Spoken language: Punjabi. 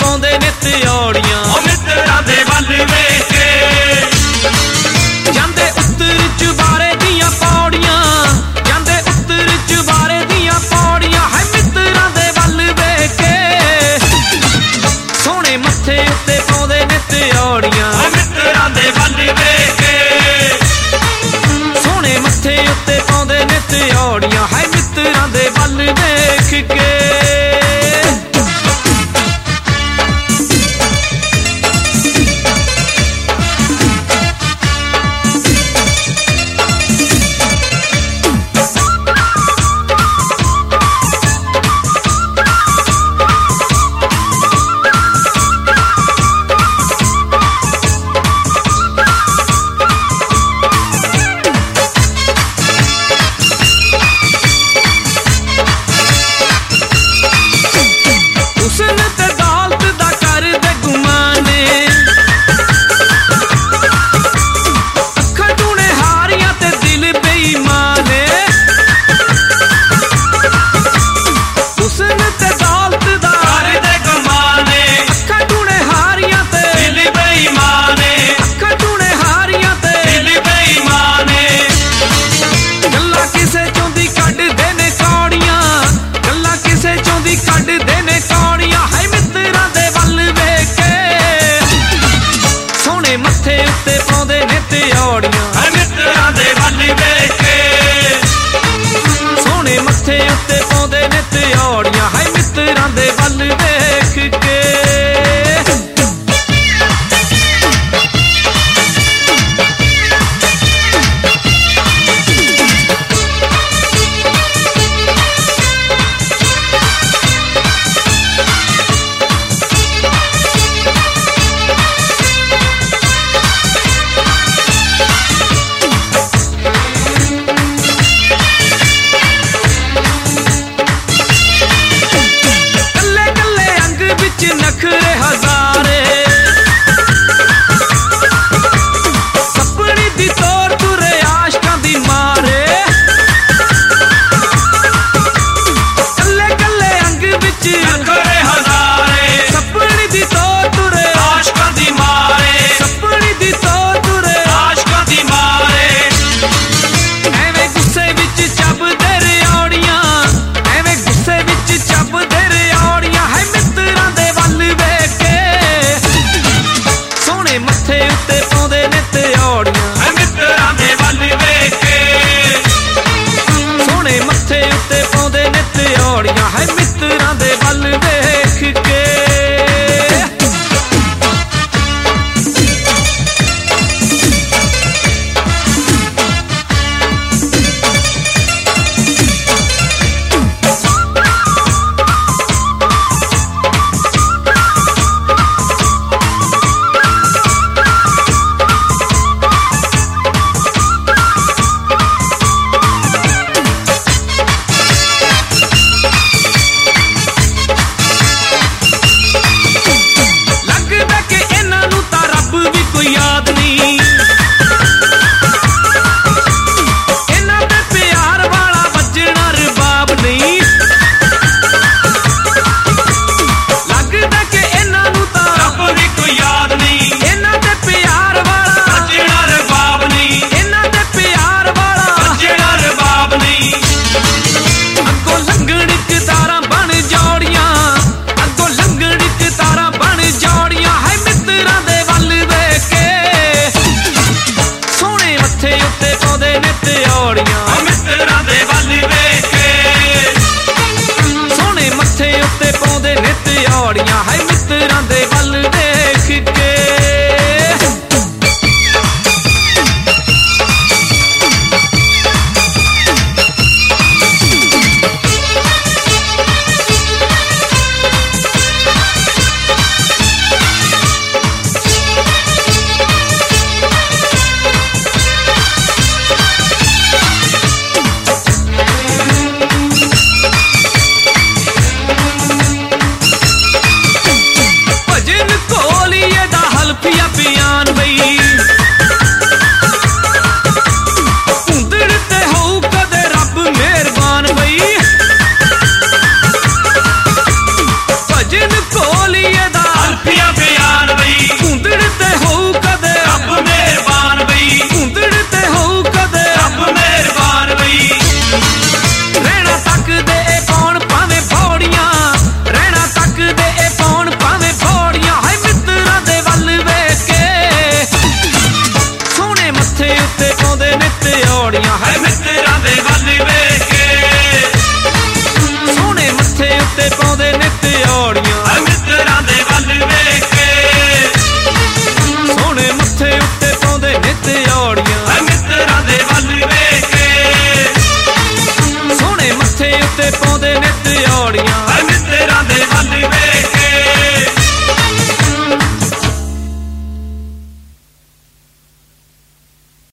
ਪਾਉਂਦੇ ਨੇ ਤਿਉੜੀਆਂ ਉਹ ਮਿੱਤਰਾਂ ਦੇ ਵੱਲ ਵੇਖ ਕੇ ਜਾਂਦੇ ਉੱਤਰ ਚੁਬਾਰੇ ਦੀਆਂ ਪੌੜੀਆਂ ਜਾਂਦੇ ਉੱਤਰ ਚੁਬਾਰੇ ਦੀਆਂ ਪੌੜੀਆਂ ਹੈ ਮਿੱਤਰਾਂ ਦੇ ਵੱਲ ਵੇਖ ਕੇ ਸੋਹਣੇ ਮੱਥੇ ਉੱਤੇ ਪਾਉਂਦੇ ਨੇ ਤਿਉੜੀਆਂ ਉਹ ਮਿੱਤਰਾਂ ਦੇ ਵੱਲ ਵੇਖ ਕੇ ਸੋਹਣੇ ਮੱਥੇ ਉੱਤੇ ਪਾਉਂਦੇ ਨੇ ਤਿਉੜੀਆਂ ਹੈ ਮਿੱਤਰਾਂ ਦੇ ਵੱਲ ਵੇਖ ਕੇ ਕੱਢਦੇ ਨੇ ਕੌੜੀਆਂ ਹੈ ਮਿੱਤਰਾਂ ਦੇ ਵੱਲ ਵੇਖ ਕੇ ਸੋਹਣੇ ਮੱਥੇ ਉੱਤੇ ਪਾਉਂਦੇ ਨੇ ਤਿਉੜੀਆਂ ਹੈ ਮਿੱਤਰਾਂ ਦੇ ਵੱਲ ਵੇਖ ਕੇ ਸੋਹਣੇ ਮੱਥੇ ਉੱਤੇ ਪਾਉਂਦੇ ਨੇ ਤਿਉੜੀਆਂ ਹੈ ਮਿੱਤਰਾਂ ਦੇ ਵੱਲ ਵੇਖ ਕੇ ਨਖਰੇ ਹਜ਼ਾਰੇ ਸਪਣੀ ਦੀ ਤੋਰ ਤੁਰੇ ਆਸ਼ਕਾਂ ਦੀ ਮਾਰੇ ਕੱਲੇ ਕੱਲੇ ਅੰਗ ਵਿੱਚ ਨਖਰੇ ਹਜ਼ਾਰੇ ਸਪਣੀ ਦੀ ਤੋਰ ਤੁਰੇ ਆਸ਼ਕਾਂ ਦੀ ਮਾਰੇ ਸਪਣੀ ਦੀ ਤੋਰ ਤੁਰੇ ਆਸ਼ਕਾਂ ਦੀ ਮਾਰੇ ਐਵੇਂ ਗੁੱਸੇ ਵਿੱਚ ਚੱਬਦੇ ਰਿਓੜੀਆਂ ਐਵੇਂ ਗੁੱਸੇ ਵਿੱਚ ਚੱਬਦੇ ਰਿਓੜੀਆਂ ਹੈ ਮਿੱਤਰਾਂ ਦੇ ਮੱਥੇ ਉੱਤੇ ਪਾਉਂਦੇ ਨੇ ਤਿਉੜੀਆਂ ਹੈ ਮਿੱਤਰਾਂ ਦੇ ਵੱਲ ਵੇਖ ਕੇ ਸੋਹਣੇ ਮੱਥੇ ਉੱਤੇ ਪਾਉਂਦੇ ਨੇ ਤਿਉੜੀਆਂ ਹੈ ਮਿੱਤਰਾਂ ਦੇ ਵੱਲ ਵੇਖ ਕੇ ਯਾਦ ਨਹੀਂ ਇਹਨਾਂ ਦੇ ਪਿਆਰ ਵਾਲਾ ਵੱਜਣਾ ਰਬਾਬ ਨਹੀਂ ਲੱਗਦਾ ਕਿ ਇਹਨਾਂ ਨੂੰ ਤਾਂ ਰੱਬ ਵੀ ਕੋਈ ਯਾਦ ਨਹੀਂ ਇਹਨਾਂ ਦੇ ਪਿਆਰ ਵਾਲਾ ਵੱਜਣਾ ਰਬਾਬ ਨਹੀਂ ਇਹਨਾਂ ਦੇ ਪਿਆਰ ਵਾਲਾ ਵੱਜਣਾ ਰਬਾਬ ਨਹੀਂ ਅੱਗੋਂ ਲੰਘਣ ਕਿਤਾਰਾਂ ਬਣ ਜੋੜੀਆਂ ਅੱਗੋਂ ਲੰਘਣ ਕਿਤਾਰਾਂ ਬਣ ਜੋੜੀਆਂ ਹੈ ਮਿੱਤਰਾਂ ਦੇ ਵੱਲ ਸੋਹਣੇ ਮੱਥੇ ਉੱਤੇ ਪਾਉਂਦੇ ਨੇ ਤਿਉੜੀਆਂ ਮਿੱਤਰਾਂ ਦੇ ਵੱਲ ਵੇਖ ਕੇ ਸੋਹਣੇ ਮੱਥੇ ਉੱਤੇ ਪਾਉਂਦੇ ਨੇ ਤਿਉੜੀਆਂ ਹੈ ਮਿੱਤਰਾਂ ਦੇ ਵੱਲ ਵੇਖ ਕੇ ਭਜਨ ਔੜੀਆਂ ਹੈ ਮਿੱਤਰਾਂ ਦੇ ਵੱਲ ਵੇਖ ਕੇ ਸੋਹਣੇ ਮੱਥੇ ਉੱਤੇ ਪਾਉਂਦੇ ਨਿੱਤ ਔੜੀਆਂ ਹੈ ਮਿੱਤਰਾਂ ਦੇ ਵੱਲ ਵੇਖ ਕੇ ਸੋਹਣੇ ਮੱਥੇ ਉੱਤੇ ਪਾਉਂਦੇ ਨਿੱਤ ਔੜੀਆਂ ਹੈ ਮਿੱਤਰਾਂ ਦੇ ਵੱਲ ਵੇਖ ਕੇ ਸੋਹਣੇ ਮੱਥੇ ਉੱਤੇ ਪਾਉਂਦੇ ਨਿੱਤ ਔੜੀਆਂ